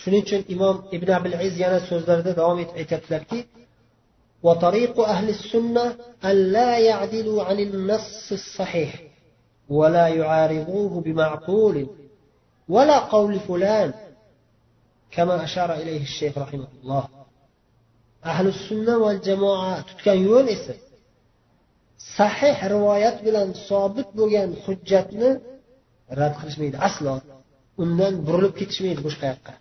Shuning uchun imom Ibn Abil Iz yana so'zlarida davom etib aytadilarki: "Va tariqu ahli sunnah an la ya'dilu 'anil nass as-sahih wa la yu'ariduhu bima'qul wa la qawli fulan kama ashara ilayhi ash-shaykh rahimahullah." Ahli sunnah va jamoa tutgan yo'l esa sahih rivoyat bilan sobit bo'lgan hujjatni rad qilishmaydi aslo. Undan burilib ketishmaydi boshqa yoqqa.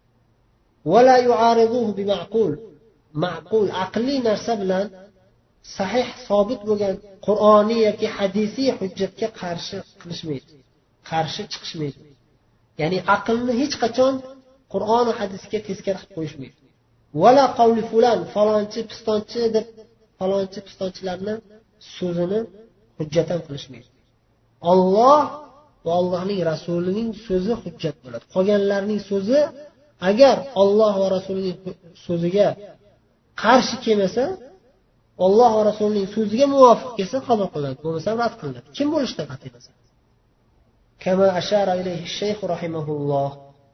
Wala yu'ariduhu bima'qul. Ma'qul aqliy narsa bilan sahih sobit bo'lgan Qur'oniy yoki hadisiy hujjatga qarshi qilishmaydi. Qarshi chiqishmaydi. Ya'ni aqlni hech qachon Qur'on va hadisga teskari qilib qo'yishmaydi. Wala qawli fulan falonchi pistonchi deb falonchi pistonchilarni so'zini hujjatan qilishmaydi. Alloh va Allohning rasulining so'zi hujjat bo'ladi. Qolganlarning so'zi agar Alloh va rasulining so'ziga qarshi kelmasa, Alloh va rasulining so'ziga muvofiq kelsa qabul qilinadi, bo'lmasa rad qilinadi. Kim bo'lishidan qat'iy nazar. Kama ashara ilayhi shayx rahimahulloh.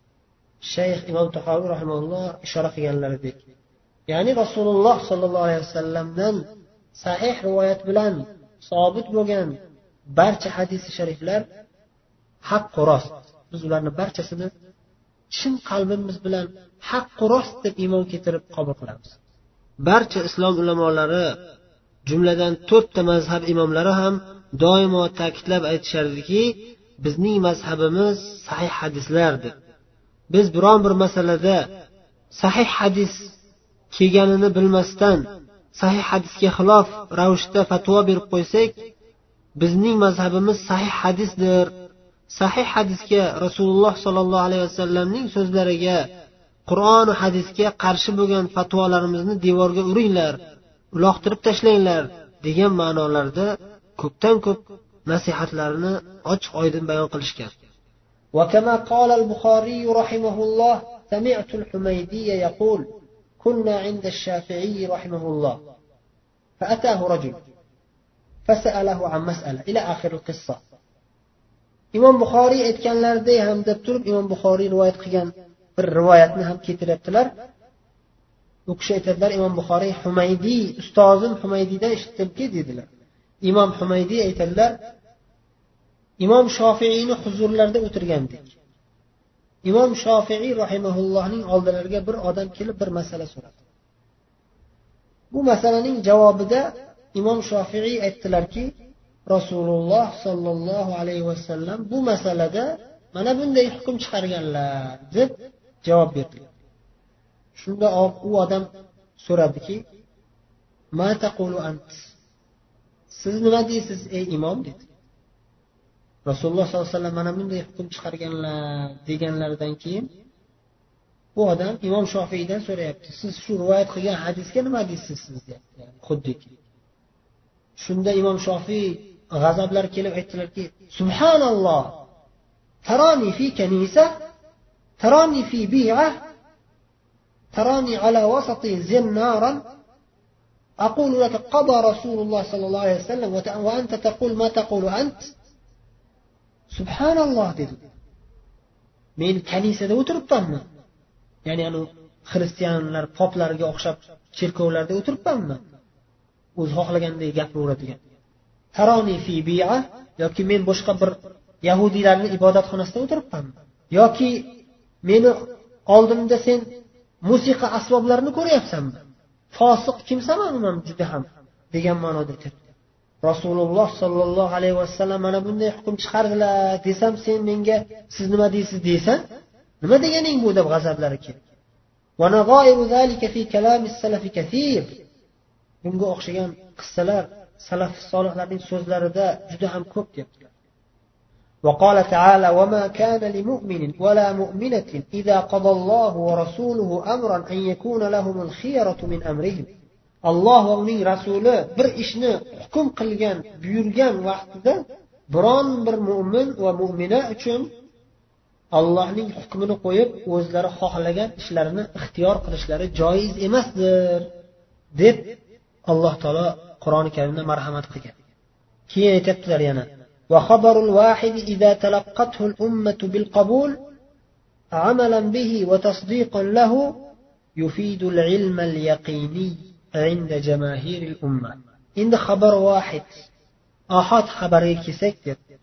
Shayx Imom Tahoviy rahimahulloh ishora qilganlaridek, ya'ni Rasululloh sollallohu alayhi vasallamdan sahih rivoyat bilan sobit bo'lgan barcha hadis shariflar haq va rost. Biz ularni barchasini chin qalbimiz bilan haq va rost deb iymon keltirib qabul qilamiz. Barcha islom ulamolari, jumladan 4 ta mazhab imomlari ham doimo ta'kidlab aytishardiki, bizning mazhabimiz sahih hadislardir. Biz biron bir masalada sahih hadis kelganini bilmasdan sahih hadisga xilof ravishda fatvo berib qo'ysak, bizning mazhabimiz sahih hadisdir. Sahih hadisga Rasululloh sollallohu alayhi vasallamning so'zlariga, Qur'on va hadisga qarshi bo'lgan fatvolarimizni devorga uringlar, uloqtirib tashlanglar degan ma'nolarda ko'pdan ko'p nasihatlarini ochiq-oydin bayon qilishgan. Wa kama qala al-Bukhari rahimahulloh, sami'tu al-Humaydi yaqul kunna 'inda ash-Shafi'i rahimahulloh fa atahu rajul fas'alahu 'an mas'ala ila akhir al-qissa. Imom Buxoriy aytganlaridek ham deb turib, Imom Buxoriy rivoyat qilgan bir rivoyatni ham keltiryaptilar. U kishi aytadilar, Imom Buxoriy Humaydi, ustozim Humaydidan eshitdimki dedilar. Imom Humaydi aytadilar, Imom Shofi'iyni huzurlarida o'tirgandik. Imom Shofi'iy rahimahullohning oldilariga bir odam kelib bir masala so'radi. Bu masalaning javobida Imom Shofi'iy aytdilarki, Rasululloh sallallohu alayhi vasallam bu masalada mana bunday hukm chiqarganlar deb javob berdilar. Shunda u odam so'radiki, "Ma taqulu ant?" Siz nima deysiz ey imom dedi. Rasululloh sollallohu alayhi vasallam mana bunday hukm chiqarganlar deganlaridan keyin bu odam Imom Shofiiydan so'rayapti, siz shu rivoyat qilgan hadisga nima deysiz siz deyapti. Yani xuddiki. Shunda Imom Shofiiy g'azablar kelib aytdilarki, "Subhanalloh, tarani fi kanisa, tarani fi bi'a, tarani ala wasati zinnaran, aqulu laka qada Rasululloh sallallohu alayhi vasallam wa anta taqul ma taqulu ant." Subhanalloh dedi. Men kanisada o'tiribmanmi? Ya'ni xristianlar, poplarga o'xshab cherkovlarda o'tiribmanmi? O'zi xohlagandek gapiraveradigan. Taroni fi bi'a yoki men boshqa bir yahudiylarning ibodatxonasida o'tiribmanmi? Yoki meni oldimda sen musiqa asboblarini ko'ryapsanmi? Fosiq kimsaman men juda ham degan ma'noda aytadi. Rasululloh sallallohu alayhi vasallam mana bunday hukm chiqardilar desam, sen menga siz nima deysiz deysan? Nima deganing bu deb g'azablari keldi. Va nadairu zalika fi kalam as-salaf kathir. Bunga o'xshagan qissalar salaf solihlarning so'zlarida juda ham ko'p deyaptilar. Va qala ta'ala: "Va ma kana li mu'minin va la mu'minatin idza qada Allohu va rasuluhu amran an yakuna lahumul khiyaratu min amrihim." Alloh va uning rasuli bir ishni hukm qilgan, buyurgan vaqtida biron bir mu'min va mu'mina uchun Allohning hukmini qo'yib, o'zlari xohlagan ishlarini ixtiyor qilishlari joiz emasdir deb Alloh taolo Qur'oni Karimda marhamat qilgan. Keyin aytibdilar yana: "Va xabarul vahid idza talaqqathu al-ummatu bil qabul عملا به وتصديقا له يفيد العلم اليقيني عند جماهير الأمة. عند خبر واحد آحاد خبري كيسك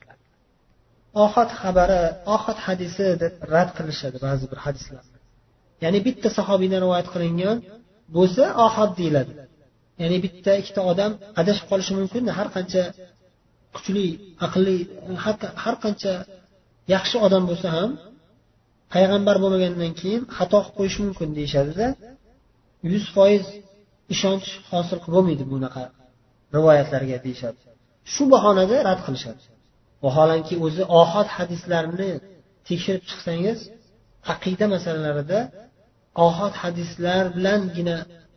آحاد حديثي رد قilishadi ba'zi bir hadislar. Ya'ni bitta sahobiydan rivoyat qilingan bo'lsa ahad deyiladi. Ya'ni bitta ikkita odam adashib qolishi mumkin, har qancha kuchli, aqlli, har qancha yaxshi odam bo'lsa ham payg'ambar bo'lmagandan keyin xato qilib qo'yish mumkin deyshadi-da. 100% ishonch hosil qilib bo'lmaydi bunaqa rivoyatlarga deyshadi. Shu bahonada rad qilishadi. Vaholanki o'zi ahad hadislarni tekshirib chiqsangiz, aqida masalalarida ahad hadislar bilangina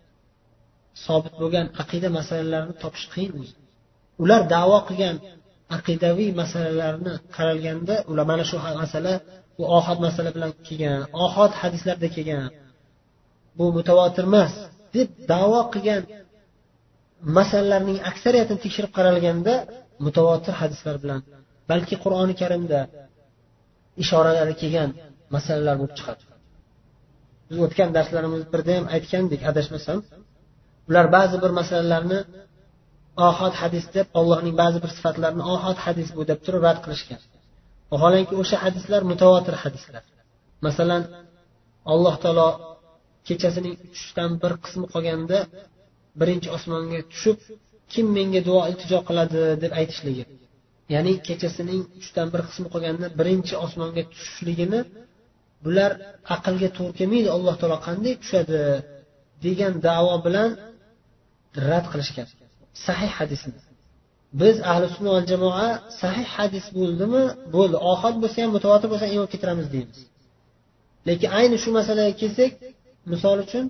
sobit bo'lgan aqida masalalarini topish qiyin o'zi. Ular da'vo qilgan aqidaviy masalalarni qaralganda, ular mana shu masala bu ahad masala bilan kelgan, ahad hadislarda kelgan, bu mutawatir emas deb da'vo qilgan masalalarning aksariyatini tekshirib qaralganda mutawatir hadislar bilan, balki Qur'oni Karimda ishoralari kelgan masalalar bo'lib chiqadi. Biz o'tgan darslarimizda birda ham aytgandik, adashmasam, ular ba'zi bir masalalarni ahad hadis deb, Allohning ba'zi bir sifatlarini ahad hadis bu deb turib rad qilishgan. Vaholanki o'sha hadislar mutawatir hadislar. Masalan, Alloh taolo kechasining 3dan 1 qismi qolganda birinchi osmonga tushib, kim menga duo iltijo qiladi deb aytishligi. Ya'ni kechasining 3dan 1 qismi qolganda birinchi osmonga tushishligini bular aqlga to'g'ri kelmaydi. Alloh taolo qanday tushadi degan da'vo bilan rad qilishgan. Sahih hadisni. Biz ahli sunna va jamoa sahih hadis bo'ldimi, bo'ldi. Ahad bo'lsa ham, mutawatir bo'lsa ham iymon keltiramiz deymiz. Lekin ayni shu masalaga kelsak, misol uchun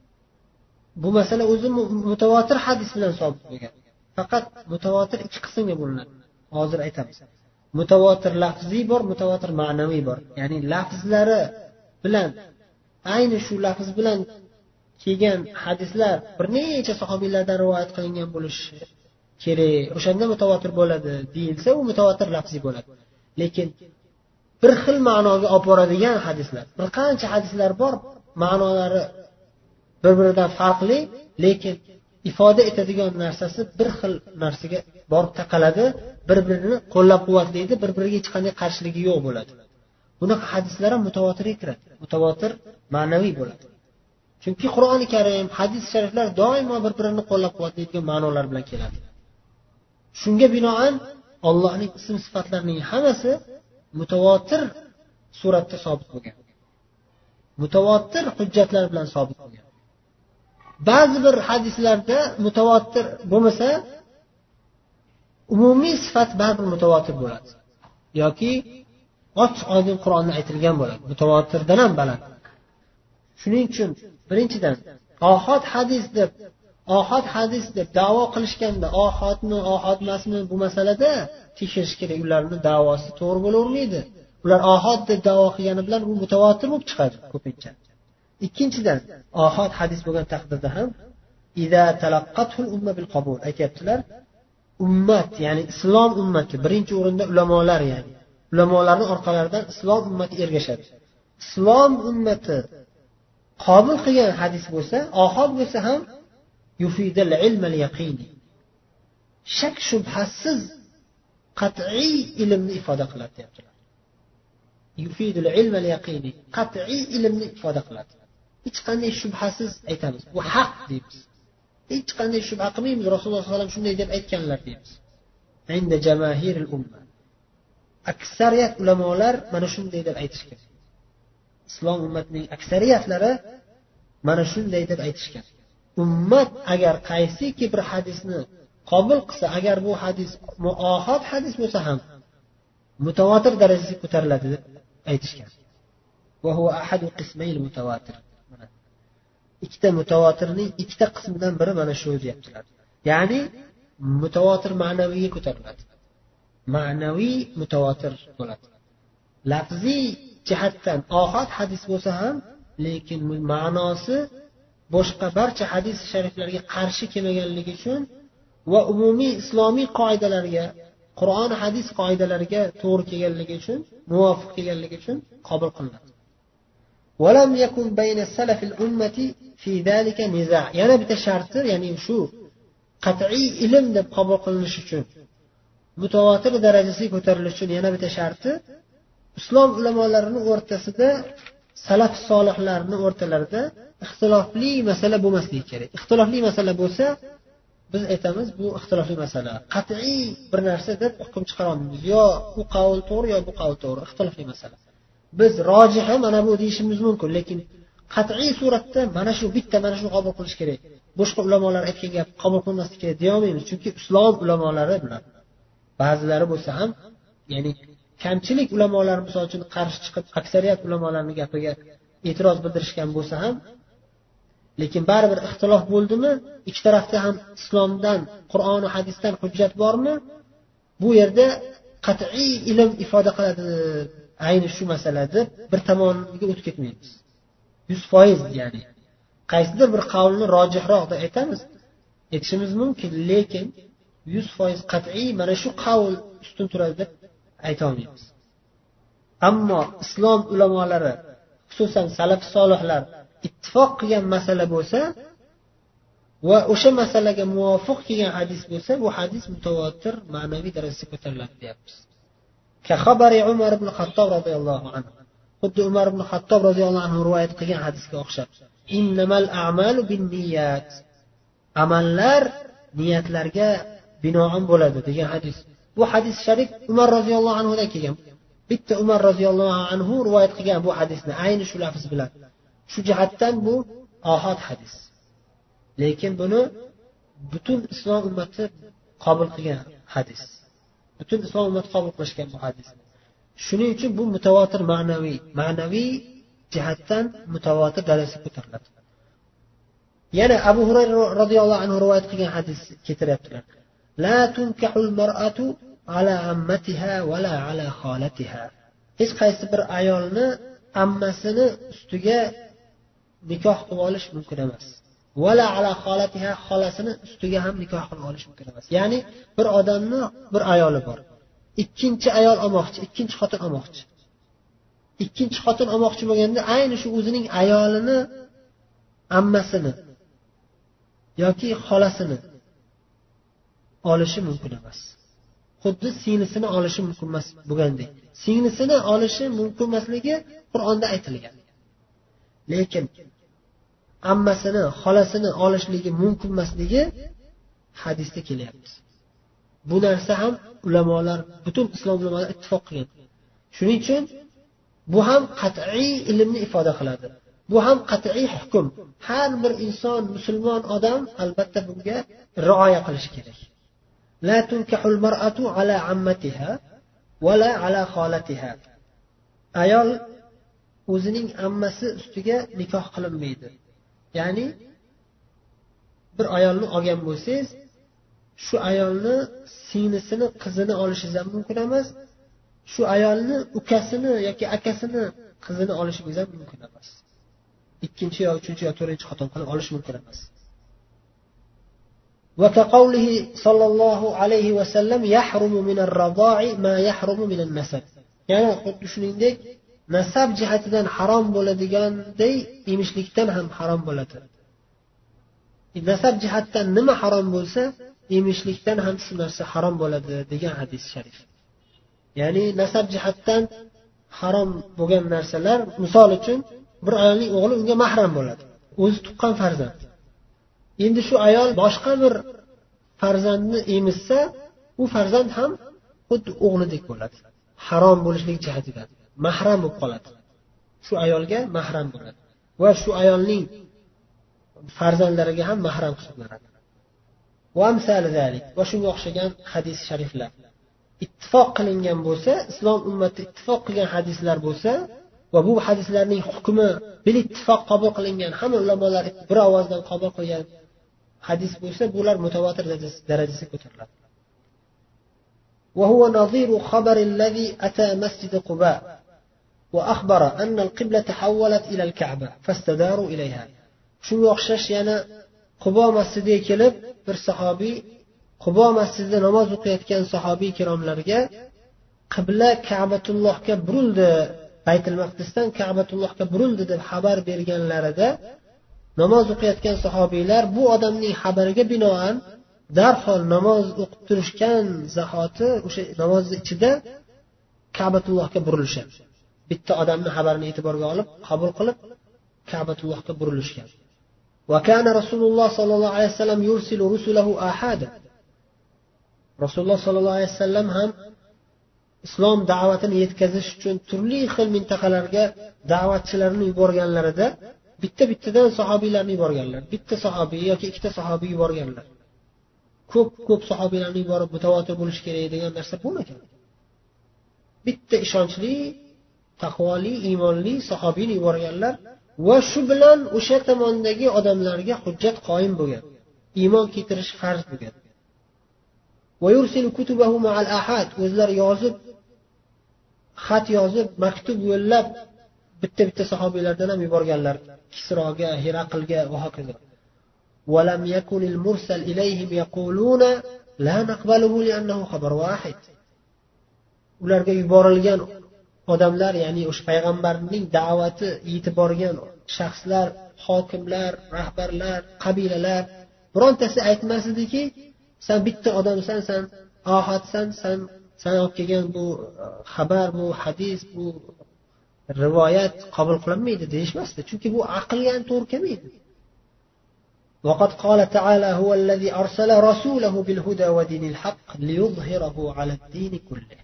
bu masala o'zi mutawatir hadis bilan sobit bo'lgan. Faqat mutawatir ikki qismga bo'linadi. Hozir aytamiz. Mutawatir lafziy bor, mutawatir ma'naviy bor. Ya'ni lafzlari bilan ayni shu lafz bilan kelgan hadislar bir necha sahobiylardan rivoyat qilingan bo'lishi kerak. O'shanda mutawatir bo'ladi deyilsa, u mutawatir lafziy bo'ladi. Lekin bir xil ma'noga olib boradigan hadislar, bir qancha hadislar bor, ma'nolari bir-biridan farqli, lekin ifoda etadigan narsasi bir xil narsaga borib taqaladi, bir-birini qo'llab-quvvatlaydi, bir-biriga hech qanday qarshiligi yo'q bo'ladi. Bunaqa hadislar ham mutawatirga kiradi. Mutawatir ma'naviy bo'ladi. Chunki Qur'oni Karim, hadis shariflar doimo bir-birini qo'llab-quvvatlaydigan ma'nolar bilan keladi. Shunga binoan Allohning ism-sifatlarining hammasi mutawatir suratda sobit bo'lgan. Mutawatir hujjatlar bilan sobit bo'lgan. Ba'zi bir hadislarda mutawatir bo'lmasa, umumiy sifat baribir mutawatir bo'ladi. Yoki ochiq-oydin Qur'onda aytilgan bo'ladi. Mutawatirdan ham baland. Shuning uchun birinchidan ahad hadis deb da'vo qilishganda, ahadmi, ahad emasmi bu masalada tekshirish kerak. Ularning da'vosi to'g'ri bo'lavermaydi. Ular ahad deb da'vo qilgani bilan bu mutawatir bo'lib chiqadi ko'pincha. Ikkinchidan, ahad hadis bo'lgan taqdirda ham idza talaqqatul umma bil qabul aytibdilar. Ummat, ya'ni islom ummati birinchi o'rinda ulamolar, ya'ni ulamolarning orqalaridan islom ummati ergashadi. Islom ummati qabul qilgan hadis bo'lsa, ahad bo'lsa ham yufidul ilm al yaqini. Shak shubhasiz qat'iy ilmni ifoda qiladi deyaptilar. Yufidul ilm al yaqini, qat'iy ilmni ifoda qiladi. Hech qanday shubhasiz aytamiz. Bu haq deymiz. Hech qanday shubha qilmaymiz. Rasululloh sollallohu alayhi vasallam shunday deb aytganlar deymiz. Inda jamaahiril umma. Aksariyat ulamolar mana shunday deb aytishgan. Islom ummatining aksariyatlari mana shunday deb aytishgan. Ummat agar qaysiki bir hadisni qabul qilsa, agar bu hadis muahad hadis bo'lsa ham mutawatir darajasiga ko'tariladi deb aytishgan. Va huwa ahadu qismayil mutawatir. Ikkita mutawatirning ikkita qismidan biri mana shu deyaptilar. Ya'ni mutawatir ma'naviyga ko'tariladi. Ma'naviy mutawatir bo'ladi. Lafziy jihatdan ahad hadis bo'lsa ham, lekin ma'nosi boshqa barcha hadis shariflarga qarshi kelmaganligi uchun va umumiy islomiy qoidalarga, Qur'on hadis qoidalariga to'g'ri kelganligi uchun, muvofiq kelganligi uchun qabul qilinadi. ولم يكن بين السلف الأمة في ذلك نزاع. yana bitta sharti, ya'ni shu qat'iy ilm deb qabul qilinishi uchun, mutawatir darajasiga ko'tarilishi uchun yana bitta sharti, islom ulamolarining o'rtasida, salaf solihlarning o'rtalarida ixtilofli masala bo'lmasligi kerak. Ixtilofli masala bo'lsa, biz aytamiz bu ixtilofli masala, qat'iy bir narsa deb hukm chiqara olmaymiz. Yo bu qavl to'g'ri, yo bu qavl to'g'ri, ixtilofli masala. Biz rojihi mana bu deyishimiz mumkin, lekin qat'iy suratda mana shu bitta, mana shuni qabul qilish kerak, boshqa ulamolar aytgan gap qabul qilmaslik kerak deya olmaymiz. Chunki islom ulamolari bilan ba'zilari bo'lsa ham, ya'ni kamchilik ulamolar misol uchun qarshi chiqib aksariyat ulamolarning gapiga e'tiroz bildirishgan bo'lsa ham, lekin baribir ixtilof bo'ldimi, ikki tarafda ham islomdan, Qur'on va hadisdan hujjat bormi, bu yerda qat'iy ilm ifoda qiladi, ayni shu masalada bir tomoniga o'tib ketmaymiz. 100%, ya'ni qaysidir bir qavlni rojihroq deb aytishimiz mumkin, lekin 100% qat'iy mana shu qavl ustun turadi deb ayta olmaymiz. Ammo islom ulamolari, xususan salaf solihlar ittifoq qilgan masala bo'lsa va o'sha masalaga muvofiq kelgan hadis bo'lsa, bu hadis mutawatir ma'naviy darajasiga ko'tariladi deyapmiz. Ka xabari Umar ibn Xattob radhiyallohu anhu. Xuddi Umar ibn Xattob radhiyallohu anhu rivoyat qilgan hadisga o'xshab. Innamal a'malu binniyat. Amallar niyatlarga binoan bo'ladi degan hadis. Bu hadis sharif Umar radhiyallohu anhu dan kelgan. Bitta Umar radhiyallohu anhu rivoyat qilgan bu hadisni ayni shu lafz bilan. Shu jihatdan bu ahad hadis. Lekin buni butun islom ummati qabul qilgan hadis. Butun islom ummati qabul qilishgan bu hadis. Shuning uchun bu mutawatir ma'naviy jihatdan mutawatir darajasiga ko'tariladi. Yana Abu Hurayra radhiyallohu anhu rivoyat qilgan hadis keltiryaptilar. La tunkahul mar'atu ala ammatiha va la ala xolatiha. Hech qaysi bir ayolni ammasini ustiga nikoh qilib olish mumkin emas. Va la ala xolatiha, xolasini ustiga ham nikoh qilib olish mumkin emas. Ya'ni bir odamni bir ayoli bor. Ikkinchi ayol olmoqchi, ikkinchi xotin olmoqchi. Ikkinchi xotin olmoqchi bo'lganda ayni shu o'zining ayolini, ammasini yoki xolasini olishi mumkin emas. Xuddi singlisini olishi mumkin emas bo'lgandek. Singlisini olishi mumkin emasligi Qur'onda aytilgan. Lekin ammasini, xolasini olishligi mumkin emasligi hadisda kelyapti. Bu narsa ham ulamolar, butun islom ulamolari ittifoq qilgan. Shuning uchun bu ham qat'iy ilmni ifoda qiladi. Bu ham qat'iy hukm. Har bir inson, musulmon odam albatta bunga rioya qilishi kerak. La tunkahul mar'atu ala ammatiha va la ala xolatiha. Ayol o'zining ammasi ustiga nikoh qilinmaydi. Ya'ni bir ayolni olgan bo'lsangiz, shu ayolni singlisini, qizini olishingiz ham mumkin emas. Shu ayolni ukasini yoki akasini qizini olishingiz ham mumkin emas. Ikkinchi yo uchinchi yo to'rtinchi xotin qilib olish mumkin emas. Va kaqawlihi sallallohu alayhi va sallam yahrumu min ar-radha'i ma yahrumu min an-nasab. Ya'ni xuddi shuningdek nasab jihatidan harom bo'ladiganday emishlikdan ham harom bo'ladi. Nasab jihatdan nima harom bo'lsa, emishlikdan ham shu narsa harom bo'ladi degan hadis sharif. Ya'ni nasab jihatdan harom bo'lgan narsalar, misol uchun bir ayolning o'g'li unga mahram bo'ladi. O'zi tuqqan farzand. Endi shu ayol boshqa bir farzandni emizsa, u farzand ham xuddi o'g'lidek bo'ladi. Harom bo'lishlik jihatidan mahram bo'lib qoladi. Shu ayolga mahram bo'ladi va shu ayolning farzandlariga ham mahram hisoblanadi. Va amsal zalik, va shunga o'xshagan hadis shariflar ittifoq qilingan bo'lsa, islom ummati ittifoq qilgan hadislar bo'lsa va bu hadislarning hukmi bil ittifoq qabul qilingan, hamma ulamolar bir ovozdan qabul qilgan hadis bo'lsa, bular mutawatir darajasiga ko'tariladi. Wa huwa nadhiru khabar alladhi ata masjid Quba wa akhbara anna al-qibla tahawwalat ila al-Ka'ba fastadaru ilayha. Shunga o'xshash yana Quba masjidiga kelib bir sahobiy Quba masjidida namoz o'qiyotgan sahobiy kiromlarga qibla Ka'batullohga burildi Baytul Maqdisdan Ka'batullohga burildi deb xabar berganlarida namoz o'qiyotgan sahobiylar bu odamning xabariga binoan darhol namoz o'qib turishgan zahoti o'sha namozni ichida Ka'batullohga burilishadi. Bitta odamning xabarini e'tiborga olib, qabul qilib Ka'batullohga burilishgan. Va kana Rasululloh sallallohu alayhi vasallam yursilu rusulahu ahada. Rasululloh sallallohu alayhi vasallam ham islom da'vatini yetkazish uchun turli xil mintaqalarga da'vatchilarni yuborganlarida bittadan sahobiylarni yuborganlar. Bitta sahobiy yoki ikkita sahobiy yuborganlar. Ko'p sahobiylarni yuborib mutavotir bo'lish kerak degan narsa bo'lmagan. Bitta ishonchli, taqvoli, iymonli sahobiyni yuborganlar va shu bilan o'sha tomondagi odamlarga hujjat qoyim bo'lgan. Iymon keltirish farz bo'lgan. Va yursilu kutubahu ma'al ahad, o'zlar yozib, xat yozib, maktub yo'llab bitta sahobiylardan ham yuborganlar. Kisroga, Hiraqlga va hokazo. Va lam yakunil mursal ilayhim yaquluna la naqbaluhu li'annahu xabar wahid. Ularga yuborilgan odamlar, ya'ni o'sha payg'ambarning da'vati yetib borgan shaxslar, hokimlar, rahbarlar, qabilalar birontasi aytmas ediki, sen bitta odamsan, sen ahadsan, sen olib kelgan bu xabar, bu hadis, bu rivoyat qabul qilinmaydi deyishmasdi. Chunki bu aqlga ham to'g'ri kelmaydi. وقد قال تعالى هو الذي أرسل رسوله بالهدى ودين الحق ليظهره على الدين كله.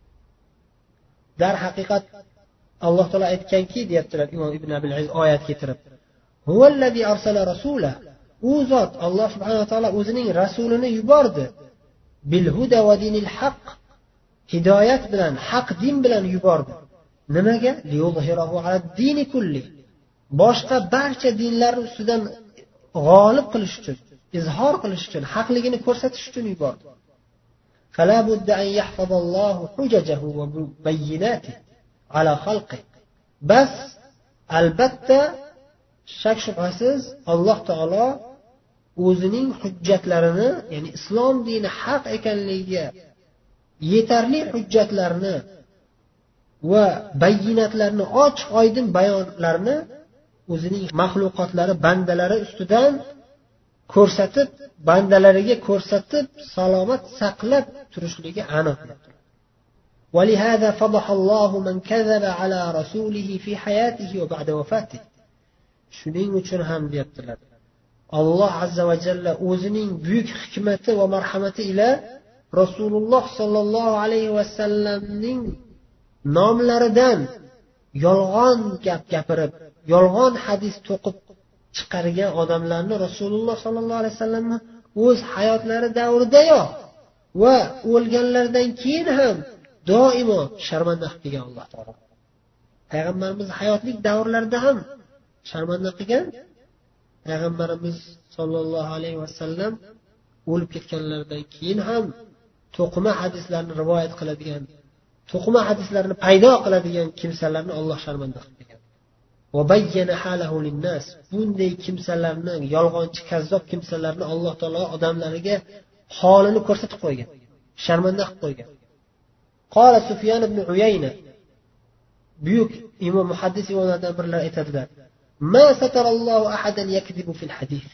Dar haqiqat Alloh taolo aytganki, deyaptilar Imom Ibn Abil Aziz oyat keltirib. Huvallazi arsala rasula. U zot Alloh subhanahu va taolo o'zining rasulini yubordi. Bil huda va dinil haq. Hidoyat bilan, haq din bilan yubordi. Nimaga? Liyuzhirahu ala dini kulli. Boshqa barcha dinlar ustidan g'olib qilish uchun, izhor qilish uchun, haqligini ko'rsatish uchun yubordi. فلا بد أن يحفظ الله حججه وبيناته على خلقه. بس albatta shak shubhasiz Alloh taolo o'zining hujjatlarini, ya'ni islom dini haq ekanligiga yetarli hujjatlarni va bayinatlarni, ochiq oydin bayonlarni o'zining maxluqotlari, bandalari ustidan ko'rsatib, bandalariga ko'rsatib, salomat saqlab turishligi aniq. ولهذا فضح الله من كذب على رسوله في حياته وبعد وفاته. Shuning uchun ham deyaptilar. Alloh azza va jalla o'zining buyuk hikmati va marhamati ila Rasululloh sallallohu alayhi va sallamning nomlaridan yolg'on gap gapirib, yolg'on hadis to'qib chiqargan odamlarni Rasululloh sallallohu alayhi vasallamni o'z hayotlari davridayoq va o'lganlaridan keyin ham doimo sharmanda qilib kelgan Alloh taolo. Payg'ambarimiz hayotlik davrlarida ham sharmanda qilgan. Payg'ambarimiz sollallohu alayhi vasallam o'lib ketganlaridan keyin ham to'qima hadislarni rivoyat qiladigan, to'qima hadislarni paydo qiladigan kimsalarni Alloh sharmanda qilib kelgan. Va bayyana halahu linnas. Bunday kimsalarni, yolg'onchi, kazzob kimsalarni Alloh taolo odamlariga holini ko'rsatib qo'ygan, sharmanda qilib qo'ygan. Qala Sufyan ibn Uyayna, buyuk imom muhaddis imomlardan birlar aytadilar: "Ma satarallohu ahadan yakzibu fil hadis."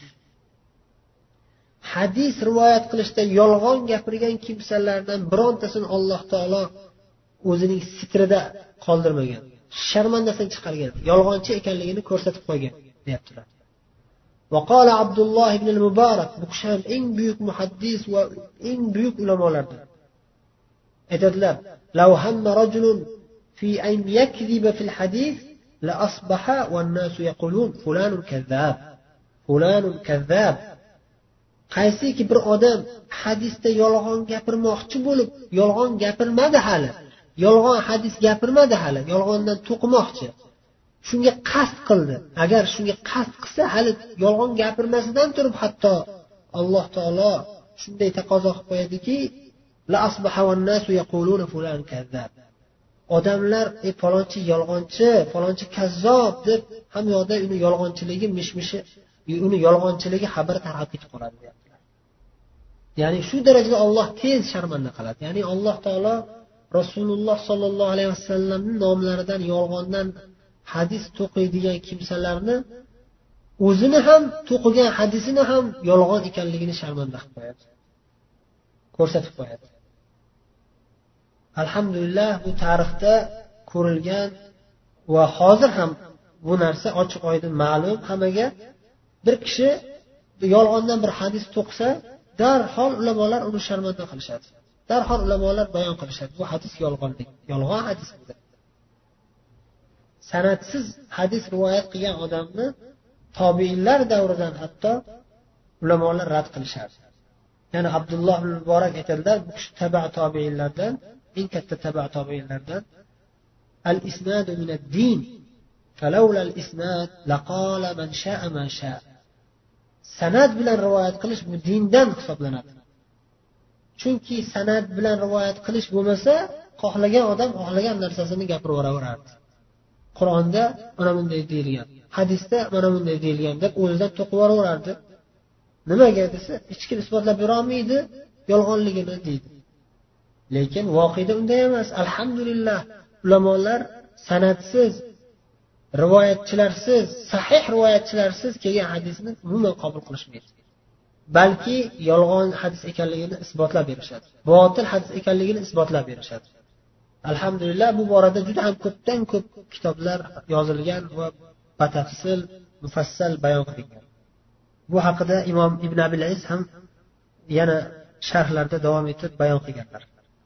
Hadis rivoyat qilishda yolg'on gapirgan kimsalardan birontasini Alloh taolo o'zining sitrida qoldirmagan, sharmandasini chiqargan, yolg'onchi ekanligini ko'rsatib qo'ygan, deyaptilar. Va qala Abdulloh ibn al-Mubarak, bu kishi ham eng buyuk muhaddis va eng buyuk ulamolardan. Aytadilar: "Law hamma rajulun fi an yakziba fil hadis la asbaha wan nasu yaqulun fulanun kazzab. Fulanun kazzab." Qaysiki bir odam hadisda yolg'on gapirmoqchi bo'lib, yolg'on gapirmadi hali, yolg'on hadis gapirmadi hali, yolg'ondan to'qimoqchi. Shunga qasd qildi. Agar shunga qasd qilsa, hali yolg'on gapirmasidan turib hatto Alloh taolo shunday taqozo qilib qo'yadiki, la asbaha wan nasu yaquluna fulan kazzab. Odamlar falonchi yolg'onchi, falonchi kazzob deb ham yoqda uni yolg'onchiligi mishmishi, uni yolg'onchiligi xabar tarqab ketib qoladi, deyaptilar. Ya'ni shu darajada Alloh tez sharmanda qiladi. Ya'ni Alloh taolo rasululloh sollallohu alayhi vasallamning nomlaridan yolg'ondan hadis to'qiydigan kimsalarni o'zini ham to'qigan hadisini ham yolg'on ekanligini sharmanda qilib qo'yadi, ko'rsatib qo'yadi. Alhamdulillah, bu tarixda ko'rilgan va hozir ham bu narsa ochiq oydin ma'lum hammaga. Bir kishi yolg'ondan bir hadis to'qisa, darhol ulamolar uni sharmanda qilishadi, darhol ulamolar bayon qilishadi, bu hadis yolg'onlik, yolg'on hadis. Sanadsiz hadis rivoyat qilgan odamni tobiinlar davridan hatto ulamolar rad qilishadi. Ya'ni Abdulloh ibn Muborak aytadilar, bu kishi taba tobiinlardan, eng katta taba tobiinlardan. Al-isnadu min ad-din, falawla al-isnad laqala man sha'a ma sha'a. Sanad bilan rivoyat qilish bu dindan hisoblanadi. Chunki sanad bilan rivoyat qilish bo'lmasa, xohlagan odam xohlagan narsasini gapiraverardi. Qur'onda mana bunday deyilgan, hadisda mana bunday deyilgan deb o'zidan to'qib yuborardi. Nimaga desa, hech kim isbotlab bera olmaydi yolg'onligini deydi. Lekin voqeda unday emas. Alhamdulillah, ulamolar sanadsiz, rivoyatchilarsiz, sahih rivoyatchilarsiz kelgan hadisni umuman qabul qilishmaydi. Balki yolg'on hadis ekanligini isbotlab berishadi, botil hadis ekanligini isbotlab berishadi. Alhamdulillah, bu borada juda ham ko'pdan ko'p kitoblar yozilgan va batafsil, mufassal bayon qilingan. Bu haqida Imom Ibn Abil Iz ham yana sharhlarda davom etib bayon qilganlar.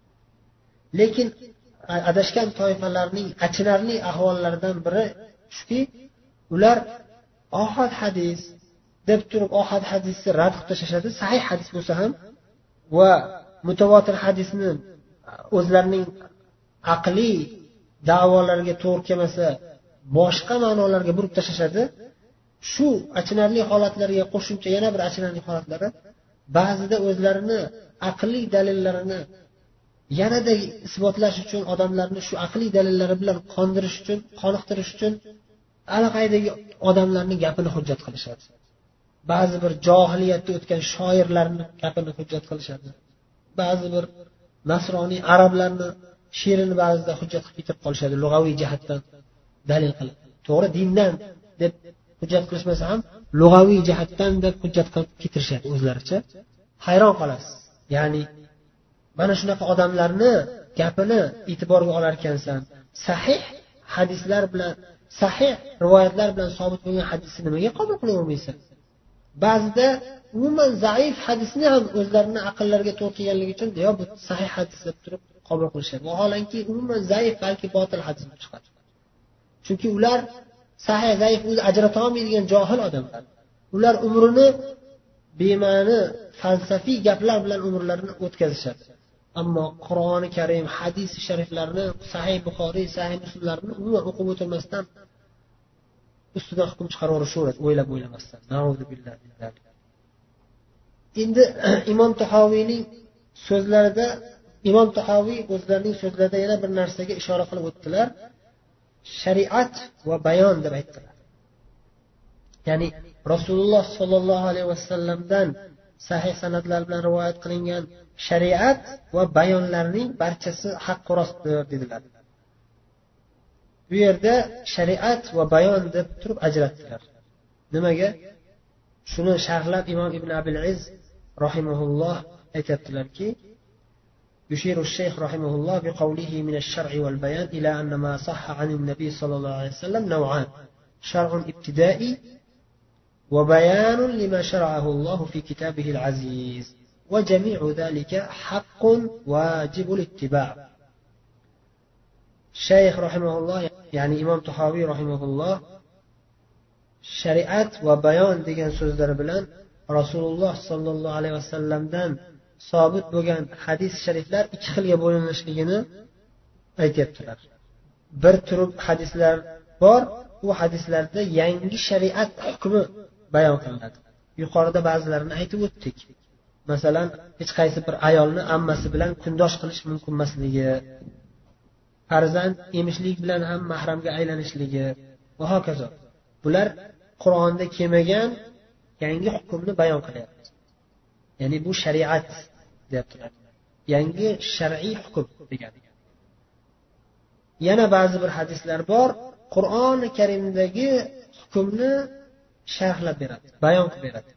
Lekin adashgan toifalarning achinarli ahvollaridan biri shuki, ular ohad hadis deb turib ohad hadisni rad qilib tashlashadi, sahih hadis bo'lsa ham, va mutavotir hadisni o'zlarining aqliy da'volariga to'g'ri kelmasa boshqa ma'nolarga burib tashlashadi. Shu achinarli holatlarga qo'shimcha yana bir achinarli holatlari, ba'zida o'zlarini aqliy dalillarini yanada isbotlash uchun, odamlarni shu aqliy dalillari bilan qondirish uchun, qoniqtirish uchun allaqaydagi odamlarning gapini hujjat qilishadi. Ba'zi bir johiliyatda o'tgan shoirlarni gapini hujjat qilishadi. Ba'zi bir nasroniy arablarni she'rini ba'zida hujjat qilib ketib qolishadi, lug'aviy jihatdan dalil qilib. To'g'ri, dindan deb hujjat qilishmasa ham lug'aviy jihatdan deb hujjat qilib ketirishadi o'zlaricha. Hayron qolasiz. Ya'ni mana shunaqa odamlarni gapini e'tiborga olar ekansan, sahih hadislar bilan, sahih rivoyatlar bilan sobit bo'lgan hadisni nimaga qabul qila olmaysan? Ba'zida umuman zaif hadisni ham o'zlarining aqllariga to'g'ri kelganligi uchun yo bu sahih hadis deb turib qabul qilishadi. Vaholanki umuman zaif, balki botil hadis bo'lib chiqadi. Chunki ular sahih, zaif o'zi ajrata olmaydigan johil odamlar. Ular umrini bema'ni falsafiy gaplar bilan umrlarini o'tkazishadi. Ammo Qur'oni Karim, hadis shariflarni, Sahih Buxoriy, Sahih Muslimlarni umuman o'qib o'tirmasdan ustidan hukm chiqaraverishadi, o'ylamasdan. Na'udhu billahi. Endi Imom Tahoviyning so'zlarida, Imom Tahoviy o'zlarining so'zlarida yana bir narsaga ishora qilib o'tdilar. Shariat va bayon deb aytdilar. Ya'ni Rasululloh sollallohu alayhi vasallamdan sahih sanadlar bilan rivoyat qilingan shariat va bayonlarning barchasi haq rostdir dedilar. Bu yerda shariat va bayon deb turib ajratdilar. Nimaga? Shuni sharhlab Imom Ibn Abil Iz rahimahulloh aytadilarki, يشير الشيخ رحمه الله بقوله من الشرع والبيان إلى أن ما صح عن النبي صلى الله عليه وسلم نوعان: شرع ابتدائي وبيان لما شرعه الله في كتابه العزيز، وجميع ذلك حق واجب الاتباع. الشيخ رحمه الله يعني إمام طحاوي رحمه الله شريعة وبيان degan so'zlar bilan Rasululloh sollallohu alayhi vasallamdan sobit bo'lgan hadis shariflar ikki xilga bo'linishligini aytibdilar. Bir turib hadislar bor, u hadislarda yangi shariat hukmi bayon qilinadi. Yuqorida ba'zilarini aytib o'tdik. Masalan, hech qaysi bir ayolni ammasi bilan kundosh qilish mumkin emasligi, farzand emishlik bilan ham mahramga aylanishligi va hokazo. Bular Qur'onda kelmagan yangi hukmni bayon qilyapti. Ya'ni bu shariat deyaptilar. Yangi shar'iy hukm degani. yana ba'zi bir hadislar bor, Qur'oni Karimdagi hukmni sharhlab beradi, bayon qilib beradi.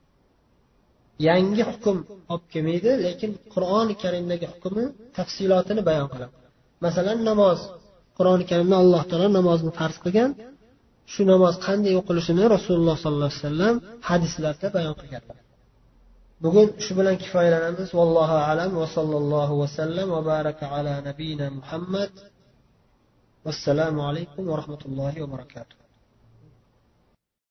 Yangi hukm olib kelmaydi, lekin Qur'oni Karimdagi hukmni tafsilotini bayon qiladi. Masalan, namoz. Qur'oni Karimda Alloh taolo namozni farz qilgan. Shu namoz qanday o'qilishini Rasululloh sollallohu alayhi vasallam hadislarda bayon qilganlar. Bugun shu bilan kifoyalanamiz. Vallohu a'lam va sallallohu vasallam va baraka ala nabiyina Muhammad. Vassalomu alaykum va rahmatullohi va barakatuh.